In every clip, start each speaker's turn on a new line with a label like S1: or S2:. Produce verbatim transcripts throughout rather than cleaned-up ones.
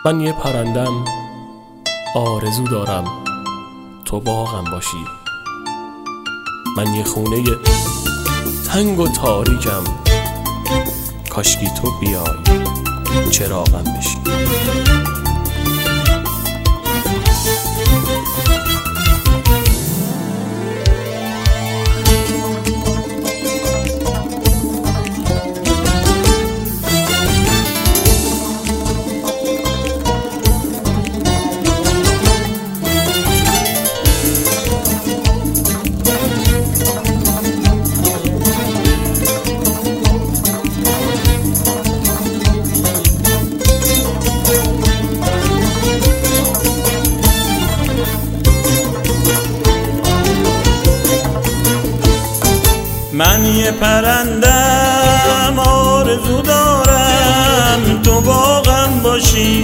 S1: من یه پرندم، آرزو دارم تو باغم باشی. من یه خونه تنگ و تاریکم، کاشکی تو بیای چراغم بشی.
S2: من یه پرندم، آرزو دارم تو باغم باشی.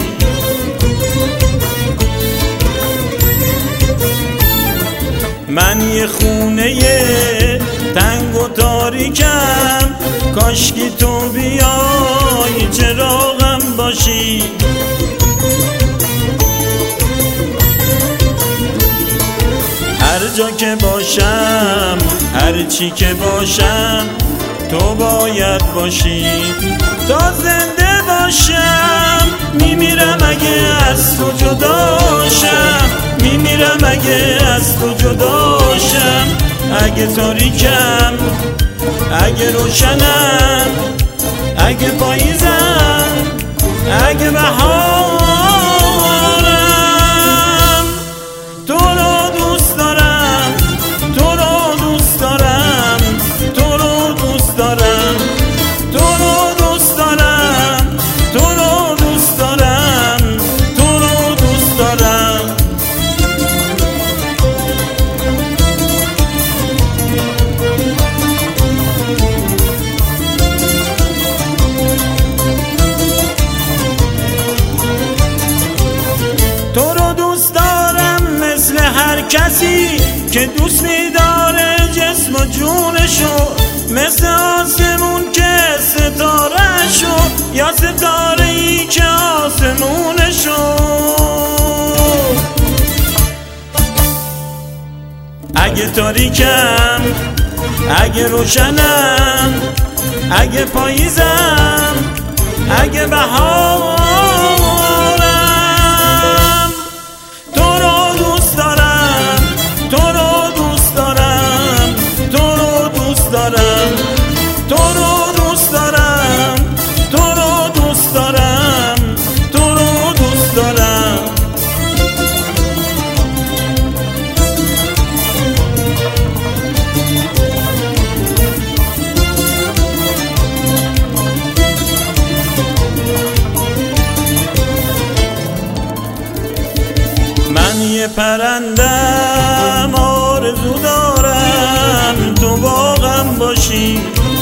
S2: من یه خونه تنگ و تاریکم، کاشکی تو بیای چراغم باشی. هر جا که باشم، هر چی که باشم، تو باید باشی. تا زنده باشم میمیرم اگه از تو جداشم، میمیرم اگه از تو جداشم. اگه تاریکم، اگه روشنم، اگه پاییزم، اگه بهارم، تو رو دوست دارم، تو رو دوست دارم، تو رو دوست دارم، تو رو دوست دارم، تو رو دوست دارم، تو رو دوست دارم. تو رو دوست دارم مثل هر کسی که دوست می‌داره جسم و جونشو، مثل آسمون که ستاره‌شو، یا ستاره‌ای که آسمونشو. اگه تاریکم، اگه روشنم، اگه پاییزم، اگه بهارم، تو رو دوست دارم، تو رو دوست دارم، تو رو دوست دارم، تو رو دوست دارم، تو رو دوست دارم، تو رو دوست دارم. من یه پرندم، آرزو دارم تو باغم باشی.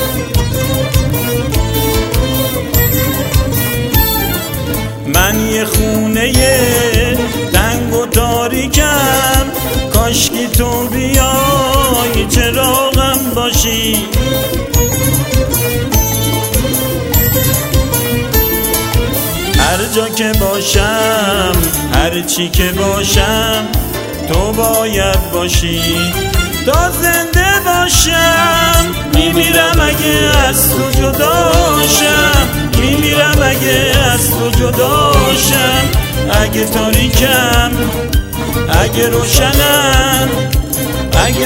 S2: من یه خونه تنگ و تاریکم، کاشکی تو بیای چراغم باشی. هر جا که باشم، هر چی که باشم، تو باید باشی. تا زنده باشم میمیرم اگه از تو جداشم، میمیرم اگه از تو جداشم. اگه تاریکم، اگه روشنم، اگه